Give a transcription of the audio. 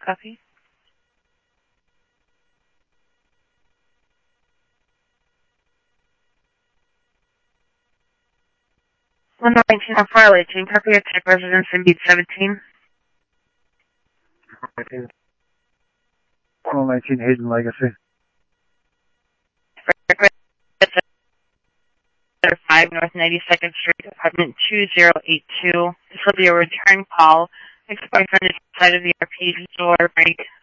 Copy. 119 on file 18. Copy your type residence in beat 17. 119 Hayden Legacy. 5 North 92nd Street, apartment 2082. This will be a return call. Ex-boyfriend is inside of the RP store break.